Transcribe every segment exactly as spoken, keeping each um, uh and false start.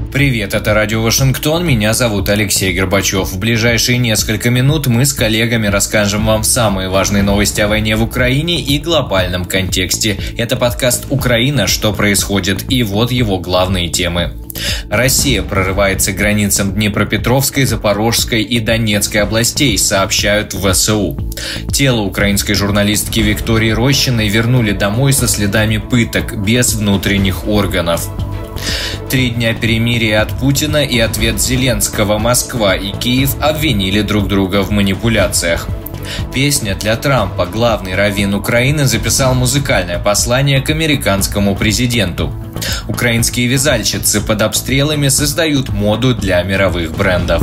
Привет, это Радио Вашингтон, меня зовут Алексей Горбачев. В ближайшие несколько минут мы с коллегами расскажем вам самые важные новости о войне в Украине и глобальном контексте. Это подкаст «Украина. Что происходит?» И вот его главные темы. Россия прорывается к границам Днепропетровской, Запорожской и Донецкой областей, сообщают в ВСУ. Тело украинской журналистки Виктории Рощиной вернули домой со следами пыток, без внутренних органов. Три дня перемирия от Путина и ответ Зеленского. Москва и Киев обвинили друг друга в манипуляциях. Песня для Трампа. Главный раввин Украины записал музыкальное послание к американскому президенту. Украинские вязальщицы под обстрелами создают моду для мировых брендов.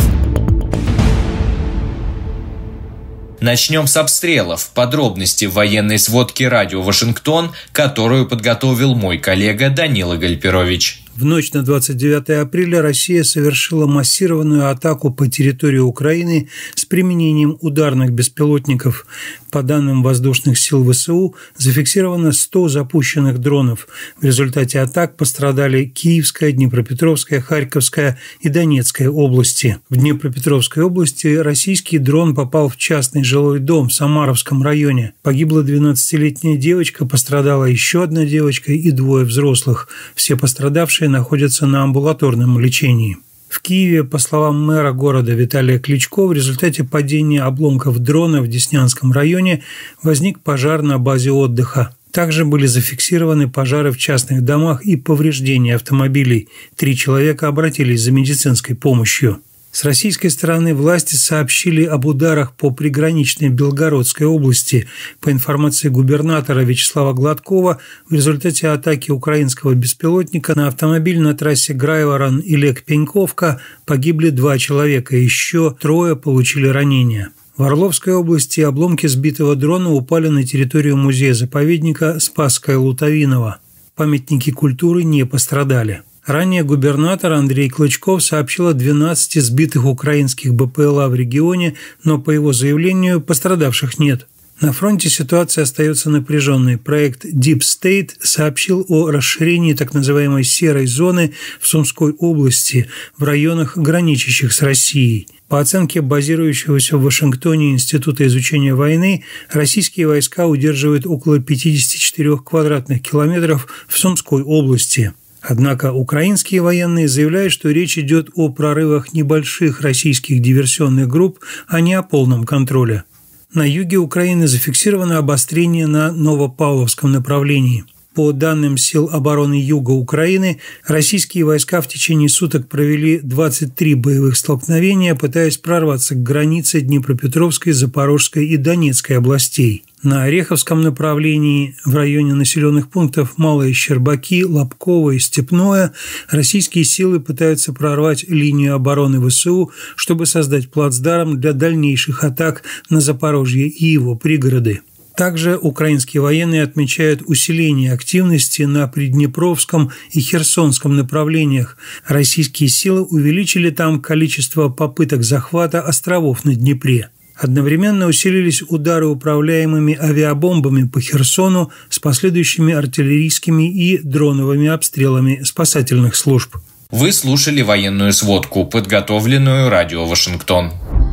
Начнем с обстрелов. Подробности в военной сводке Радио Вашингтон, которую подготовил мой коллега Данила Гальперович. В ночь на двадцать девятое апреля Россия совершила массированную атаку по территории Украины с применением ударных беспилотников. По данным воздушных сил ВСУ, зафиксировано сто запущенных дронов. В результате атак пострадали Киевская, Днепропетровская, Харьковская и Донецкая области. В Днепропетровской области российский дрон попал в частный жилой дом в Самаровском районе. Погибла двенадцатилетняя девочка, пострадала еще одна девочка и двое взрослых. Все пострадавшие находятся на амбулаторном лечении. В Киеве, по словам мэра города Виталия Кличко, в результате падения обломков дрона в Деснянском районе возник пожар на базе отдыха. Также были зафиксированы пожары в частных домах и повреждения автомобилей. Три человека обратились за медицинской помощью. С российской стороны власти сообщили об ударах по приграничной Белгородской области. По информации губернатора Вячеслава Гладкова, в результате атаки украинского беспилотника на автомобиль на трассе Грайворон и Лек-Пеньковка погибли два человека, еще трое получили ранения. В Орловской области обломки сбитого дрона упали на территорию музея-заповедника Спасская Лутовинова. Памятники культуры не пострадали. Ранее губернатор Андрей Клычков сообщил о двенадцати сбитых украинских БПЛА в регионе, но по его заявлению пострадавших нет. На фронте ситуация остается напряженной. Проект Deep State сообщил о расширении так называемой серой зоны в Сумской области в районах, граничащих с Россией. По оценке базирующегося в Вашингтоне Института изучения войны, российские войска удерживают около пятьдесят четыре квадратных километров в Сумской области. Однако украинские военные заявляют, что речь идет о прорывах небольших российских диверсионных групп, а не о полном контроле. На юге Украины зафиксировано обострение на Новопавловском направлении. По данным сил обороны Юга Украины, российские войска в течение суток провели двадцать три боевых столкновения, пытаясь прорваться к границе Днепропетровской, Запорожской и Донецкой областей. На Ореховском направлении в районе населенных пунктов Малые Щербаки, Лобково и Степное российские силы пытаются прорвать линию обороны ВСУ, чтобы создать плацдарм для дальнейших атак на Запорожье и его пригороды. Также украинские военные отмечают усиление активности на Приднепровском и Херсонском направлениях. Российские силы увеличили там количество попыток захвата островов на Днепре. Одновременно усилились удары управляемыми авиабомбами по Херсону с последующими артиллерийскими и дроновыми обстрелами спасательных служб. Вы слушали военную сводку, подготовленную Радио Вашингтон.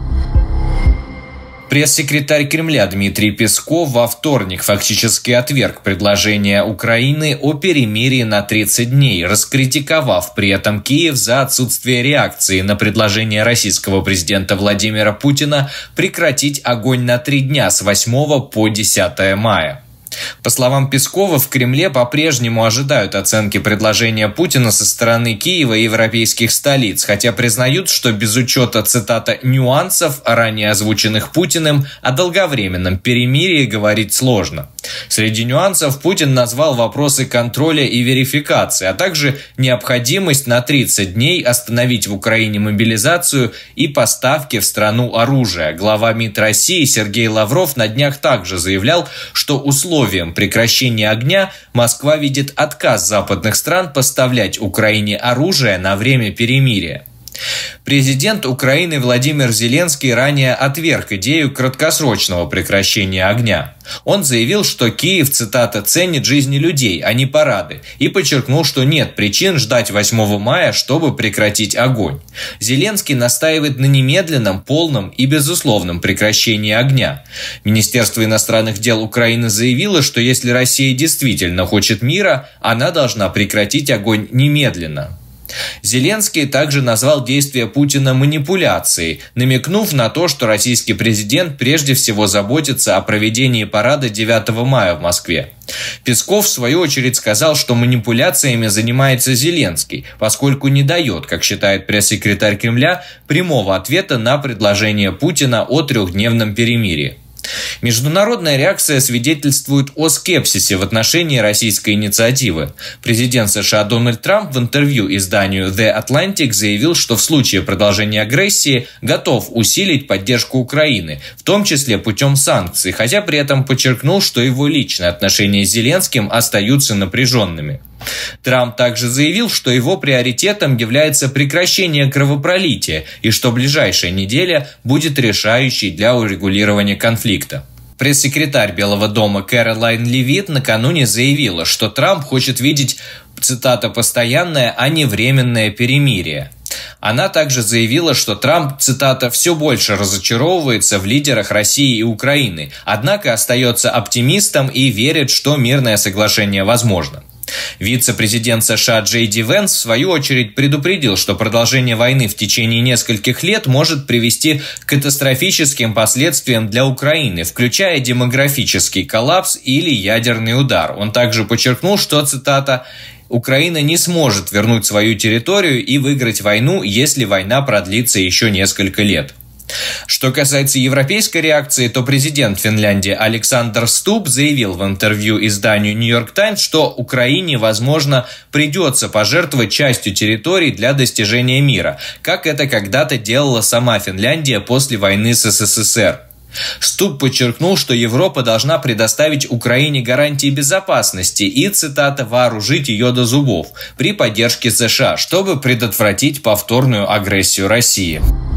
Пресс-секретарь Кремля Дмитрий Песков во вторник фактически отверг предложение Украины о перемирии на тридцать дней, раскритиковав при этом Киев за отсутствие реакции на предложение российского президента Владимира Путина прекратить огонь на три дня с восьмого по десятое мая. По словам Пескова, в Кремле по-прежнему ожидают оценки предложения Путина со стороны Киева и европейских столиц, хотя признают, что без учета, цитата, «нюансов», ранее озвученных Путиным, о долговременном перемирии говорить сложно. Среди нюансов Путин назвал вопросы контроля и верификации, а также необходимость на тридцать дней остановить в Украине мобилизацию и поставки в страну оружия. Глава МИД России Сергей Лавров на днях также заявлял, что условием прекращения огня Москва видит отказ западных стран поставлять Украине оружие на время перемирия. Президент Украины Владимир Зеленский ранее отверг идею краткосрочного прекращения огня. Он заявил, что Киев, цитата, «ценит жизни людей, а не парады», и подчеркнул, что нет причин ждать восьмого мая, чтобы прекратить огонь. Зеленский настаивает на немедленном, полном и безусловном прекращении огня. Министерство иностранных дел Украины заявило, что если Россия действительно хочет мира, она должна прекратить огонь немедленно. Зеленский также назвал действия Путина манипуляцией, намекнув на то, что российский президент прежде всего заботится о проведении парада девятого мая в Москве. Песков, в свою очередь, сказал, что манипуляциями занимается Зеленский, поскольку не дает, как считает пресс-секретарь Кремля, прямого ответа на предложение Путина о трехдневном перемирии. Международная реакция свидетельствует о скепсисе в отношении российской инициативы. Президент США Дональд Трамп в интервью изданию The Atlantic заявил, что в случае продолжения агрессии готов усилить поддержку Украины, в том числе путем санкций, хотя при этом подчеркнул, что его личные отношения с Зеленским остаются напряженными. Трамп также заявил, что его приоритетом является прекращение кровопролития и что ближайшая неделя будет решающей для урегулирования конфликта. Пресс-секретарь Белого дома Кэролайн Левит накануне заявила, что Трамп хочет видеть, цитата, «постоянное, а не временное перемирие». Она также заявила, что Трамп, цитата, «все больше разочаровывается в лидерах России и Украины, однако остается оптимистом и верит, что мирное соглашение возможно». Вице-президент США Джей Ди Венс в свою очередь предупредил, что продолжение войны в течение нескольких лет может привести к катастрофическим последствиям для Украины, включая демографический коллапс или ядерный удар. Он также подчеркнул, что, цитата, «Украина не сможет вернуть свою территорию и выиграть войну, если война продлится еще несколько лет». Что касается европейской реакции, то президент Финляндии Александр Стуб заявил в интервью изданию New York Times, что Украине, возможно, придется пожертвовать частью территорий для достижения мира, как это когда-то делала сама Финляндия после войны с СССР. Стуб подчеркнул, что Европа должна предоставить Украине гарантии безопасности и, цитата, «вооружить ее до зубов» при поддержке США, чтобы предотвратить повторную агрессию России.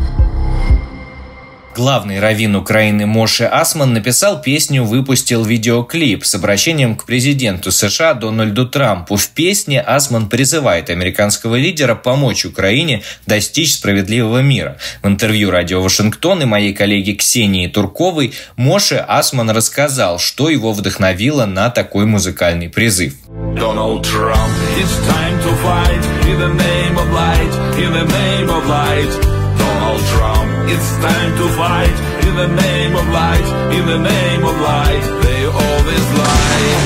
Главный раввин Украины Моше Асман написал песню, выпустил видеоклип с обращением к президенту США Дональду Трампу. В песне Асман призывает американского лидера помочь Украине достичь справедливого мира. В интервью «Радио Вашингтон» и моей коллеге Ксении Турковой Моше Асман рассказал, что его вдохновило на такой музыкальный призыв. Donald Trump, it's time to fight in the name of light, in the name of light. Donald Trump, it's time to fight in the name of light, in the name of light. They always lie.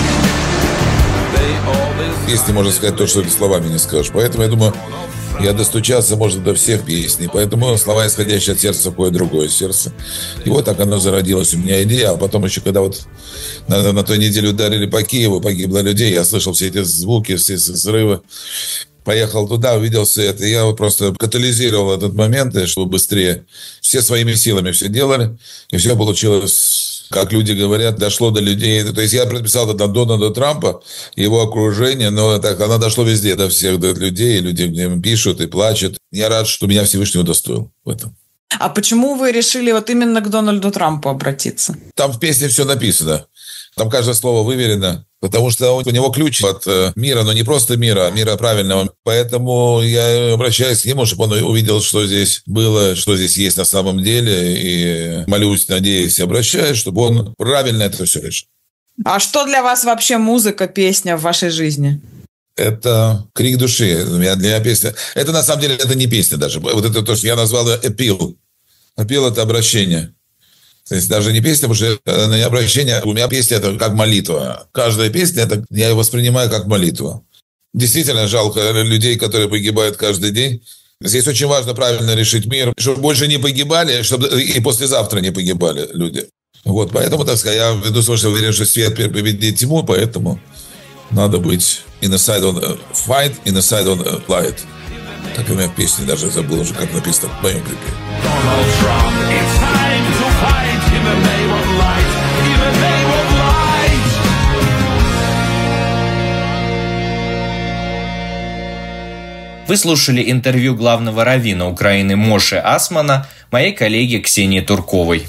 They always lie. Песни можно сказать то, что ты словами не скажешь. Поэтому я думаю, я достучаться можно до всех песней. Поэтому слова, исходящие от сердца, кое другое сердце. И вот так оно зародилось у меня идея. А потом еще, когда вот на, на той неделе ударили по Киеву, погибло людей, я слышал все эти звуки, все эти взрывы. Поехал туда, увидел все это. Я вот просто катализировал этот момент, чтобы быстрее. Все своими силами все делали. И все получилось, как люди говорят, дошло до людей. То есть я предписал это Дональда Трампа, его окружение, но так оно дошло везде, до всех до людей. Люди мне пишут и плачут. Я рад, что меня Всевышний удостоил в этом. А почему вы решили вот именно к Дональду Трампу обратиться? Там в песне все написано. Там каждое слово выверено. Потому что у него ключ от мира, но не просто мира, а мира правильного. Поэтому я обращаюсь к нему, чтобы он увидел, что здесь было, что здесь есть на самом деле. И молюсь, надеюсь, обращаюсь, чтобы он правильно это все решил. А что для вас вообще музыка, песня в вашей жизни? Это крик души. Для меня песня... Это на самом деле это не песня даже. Вот это то, что я назвал appeal. Appeal – это обращение. То есть даже не песня, потому что это не обращение. У меня песня – это как молитва. Каждая песня – это я ее воспринимаю как молитву. Действительно жалко людей, которые погибают каждый день. Здесь очень важно правильно решить мир, чтобы больше не погибали, чтобы и послезавтра не погибали люди. Вот, поэтому, так сказать, я ввиду того, что уверен, что свет победит тьму, поэтому надо быть in the side on the fight, in the side on the light. Так у меня в песне даже забыл уже, как написано в моем клипе. Вы слушали интервью главного раввина Украины Моше Асмана, моей коллеги Ксении Турковой.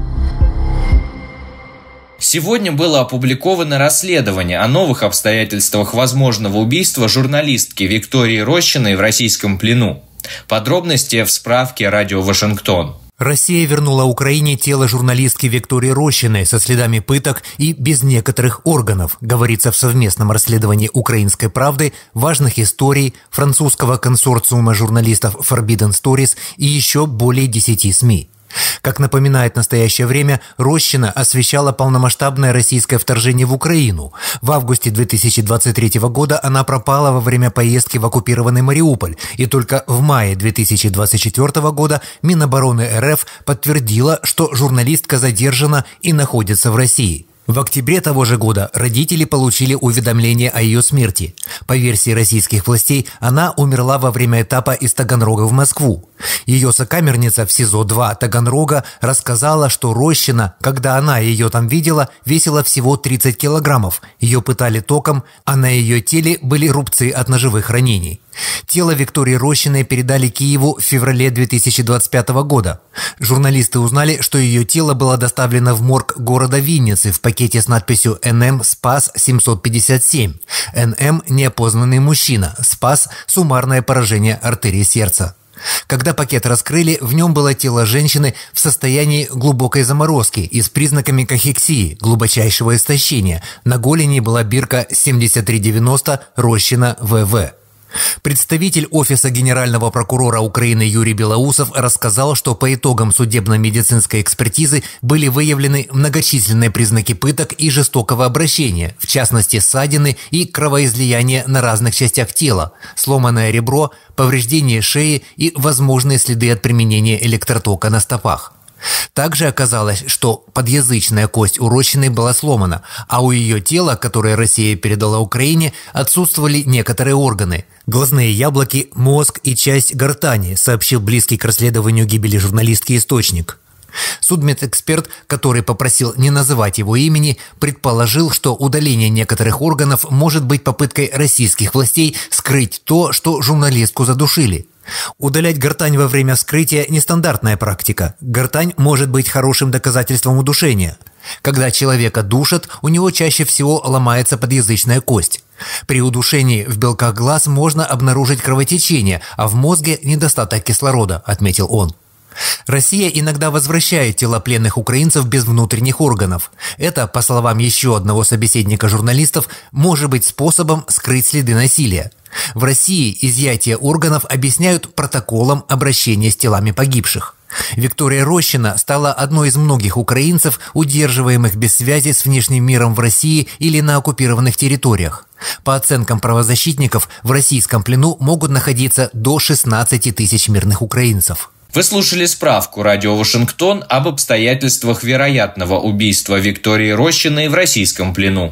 Сегодня было опубликовано расследование о новых обстоятельствах возможного убийства журналистки Виктории Рощиной в российском плену. Подробности в справке «Радио Вашингтон». Россия вернула Украине тело журналистки Виктории Рощиной со следами пыток и без некоторых органов, говорится в совместном расследовании «Украинской правды», важных историй, французского консорциума журналистов Forbidden Stories и еще более десяти СМИ. Как напоминает настоящее время, Рощина освещала полномасштабное российское вторжение в Украину. В августе две тысячи двадцать третьего года она пропала во время поездки в оккупированный Мариуполь, и только в мае две тысячи двадцать четвертого года Минобороны РФ подтвердила, что журналистка задержана и находится в России. В октябре того же года родители получили уведомление о ее смерти. По версии российских властей, она умерла во время этапа из Таганрога в Москву. Ее сокамерница в СИЗО два Таганрога рассказала, что Рощина, когда она ее там видела, весила всего тридцать килограммов. Ее пытали током, а на ее теле были рубцы от ножевых ранений. Тело Виктории Рощиной передали Киеву в феврале две тысячи двадцать пятого года. Журналисты узнали, что ее тело было доставлено в морг города Винницы в пакете с надписью «эн эм Спас семьсот пятьдесят семь». эн эм – неопознанный мужчина, Спас – суммарное поражение артерии сердца. Когда пакет раскрыли, в нем было тело женщины в состоянии глубокой заморозки и с признаками кахексии, глубочайшего истощения. На голени была бирка семьдесят три девяносто Рощина вэ вэ. Представитель Офиса Генерального прокурора Украины Юрий Белоусов рассказал, что по итогам судебно-медицинской экспертизы были выявлены многочисленные признаки пыток и жестокого обращения, в частности ссадины и кровоизлияние на разных частях тела, сломанное ребро, повреждение шеи и возможные следы от применения электротока на стопах. Также оказалось, что подъязычная кость у Рощиной была сломана, а у ее тела, которое Россия передала Украине, отсутствовали некоторые органы – глазные яблоки, мозг и часть гортани, сообщил близкий к расследованию гибели журналистки источник. Судмедэксперт, который попросил не называть его имени, предположил, что удаление некоторых органов может быть попыткой российских властей скрыть то, что журналистку задушили. Удалять гортань во время вскрытия – нестандартная практика. Гортань может быть хорошим доказательством удушения. Когда человека душат, у него чаще всего ломается подъязычная кость. При удушении в белках глаз можно обнаружить кровотечение, а в мозге – недостаток кислорода, отметил он. Россия иногда возвращает тела пленных украинцев без внутренних органов. Это, по словам еще одного собеседника журналистов, может быть способом скрыть следы насилия. В России изъятие органов объясняют протоколом обращения с телами погибших. Виктория Рощина стала одной из многих украинцев, удерживаемых без связи с внешним миром в России или на оккупированных территориях. По оценкам правозащитников, в российском плену могут находиться до шестнадцати тысяч мирных украинцев. Вы слушали справку «Радио Вашингтон» об обстоятельствах вероятного убийства Виктории Рощиной в российском плену.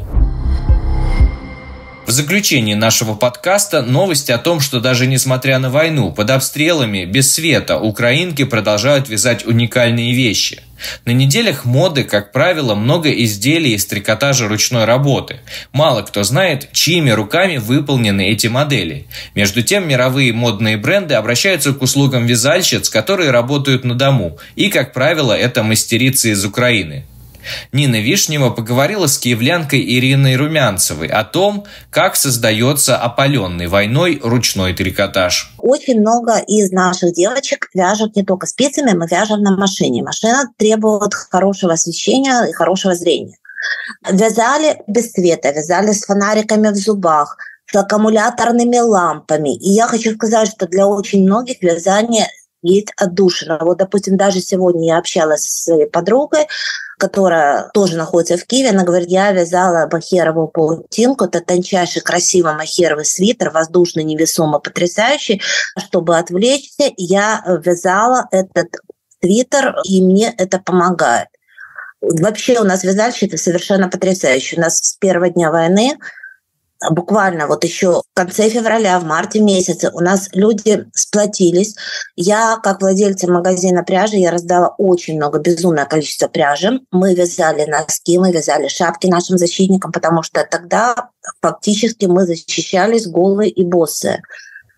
В заключении нашего подкаста новость о том, что даже несмотря на войну, под обстрелами, без света, украинки продолжают вязать уникальные вещи. На неделях моды, как правило, много изделий из трикотажа ручной работы. Мало кто знает, чьими руками выполнены эти модели. Между тем, мировые модные бренды обращаются к услугам вязальщиц, которые работают на дому. И, как правило, это мастерицы из Украины. Нина Вишнева поговорила с киевлянкой Ириной Румянцевой о том, как создается опаленный войной ручной трикотаж. Очень много из наших девочек вяжут не только спицами, мы вяжем на машине. Машина требует хорошего освещения и хорошего зрения. Вязали без света, вязали с фонариками в зубах, с аккумуляторными лампами. И я хочу сказать, что для очень многих вязание есть отдушина. Вот, допустим, даже сегодня я общалась с своей подругой, которая тоже находится в Киеве. Она говорит, я вязала махеровую паутинку. Это тончайший, красивый махеровый свитер, воздушный, невесомый, потрясающий. Чтобы отвлечься, я вязала этот свитер, и мне это помогает. Вообще у нас вязальщицы совершенно потрясающие. У нас с первого дня войны, буквально вот еще в конце февраля, в марте месяце у нас люди сплотились. Я, как владельца магазина пряжи, я раздала очень много, безумное количество пряжи. Мы вязали носки, мы вязали шапки нашим защитникам, потому что тогда фактически мы защищались голые и босые.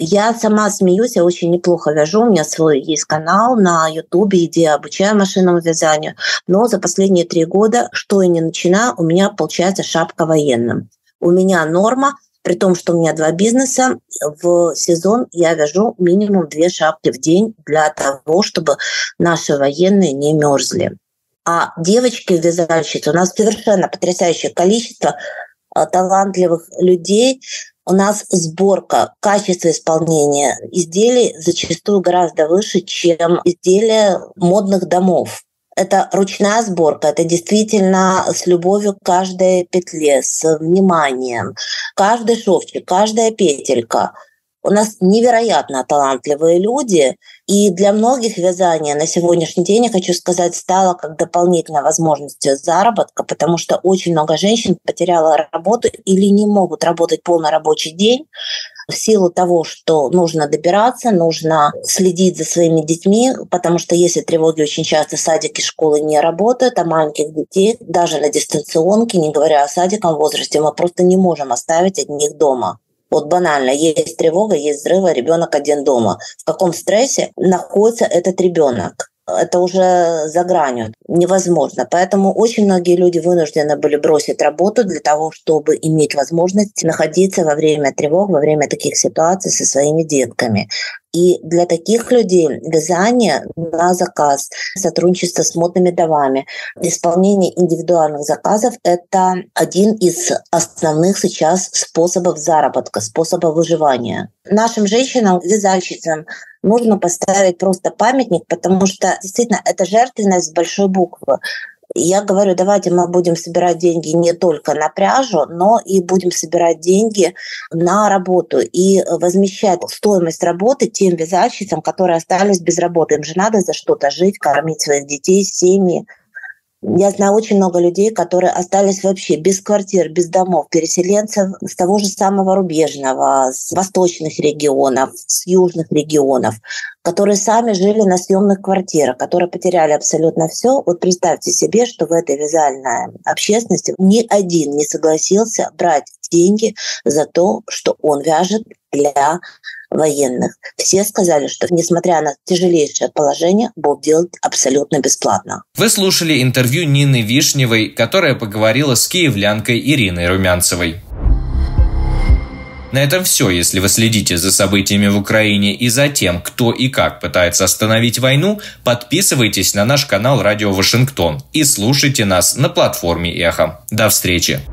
Я сама смеюсь, я очень неплохо вяжу. У меня свой есть канал на Ютубе, где я обучаю машинному вязанию. Но за последние три года, что я не начинаю, у меня получается шапка военным. У меня норма, при том, что у меня два бизнеса, в сезон я вяжу минимум две шапки в день для того, чтобы наши военные не мерзли. А девочки-вязальщицы, у нас совершенно потрясающее количество талантливых людей. У нас сборка, качество исполнения изделий зачастую гораздо выше, чем изделия модных домов. Это ручная сборка, это действительно с любовью к каждой петле, с вниманием. Каждый шовчик, каждая петелька. У нас невероятно талантливые люди, и для многих вязание на сегодняшний день, я хочу сказать, стало как дополнительной возможностью заработка, потому что очень много женщин потеряло работу или не могут работать полный рабочий день в силу того, что нужно добираться, нужно следить за своими детьми, потому что если тревоги очень часто садики, школы не работают, а маленьких детей даже на дистанционке, не говоря о садиком возрасте, мы просто не можем оставить одних дома. Вот банально, есть тревога, есть взрыв, ребенок один дома. В каком стрессе находится этот ребенок? Это уже за гранью, невозможно. Поэтому очень многие люди вынуждены были бросить работу для того, чтобы иметь возможность находиться во время тревог, во время таких ситуаций со своими детками. И для таких людей вязание на заказ, сотрудничество с модными домами, исполнение индивидуальных заказов – это один из основных сейчас способов заработка, способов выживания. Нашим женщинам, вязальщицам, нужно поставить просто памятник, потому что действительно это жертвенность с большой буквы. Я говорю, давайте мы будем собирать деньги не только на пряжу, но и будем собирать деньги на работу и возмещать стоимость работы тем вязальщицам, которые остались без работы. Им же надо за что-то жить, кормить своих детей, семьи. Я знаю очень много людей, которые остались вообще без квартир, без домов, переселенцев с того же самого рубежного, с восточных регионов, с южных регионов, которые сами жили на съемных квартирах, которые потеряли абсолютно все. Вот представьте себе, что в этой вязальной общественности ни один не согласился брать деньги за то, что он вяжет для военных. Все сказали, что несмотря на тяжелейшее положение, будут делать абсолютно бесплатно. Вы слушали интервью Нины Вишневой, которая поговорила с киевлянкой Ириной Румянцевой. На этом все. Если вы следите за событиями в Украине и за тем, кто и как пытается остановить войну, подписывайтесь на наш канал «Радио Вашингтон» и слушайте нас на платформе «Эхо». До встречи!